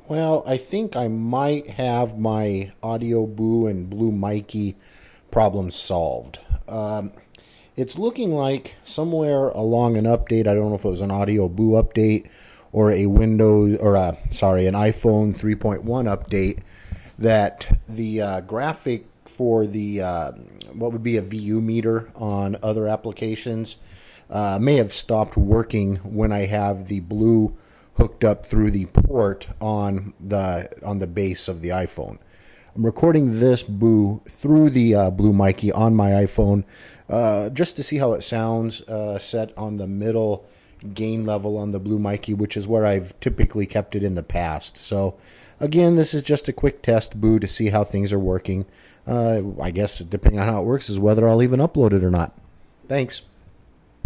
Well, I think I might have my Audio Boo and Blue Mikey problem solved. It's looking like somewhere along an update, I don't know if it was an Audio Boo update or a Windows, or an iPhone 3.1 update, that the graphic for the what would be a VU meter on other applications may have stopped working when I have the Blue hooked up through the port on the base of the iPhone. I'm recording this Boo through the Blue Mikey on my iPhone just to see how it sounds, set on the middle gain level on the Blue Mikey, which is where I've typically kept it in the past. So again, this is just a quick test Boo to see how things are working. I guess depending on how it works is whether I'll even upload it or not. Thanks.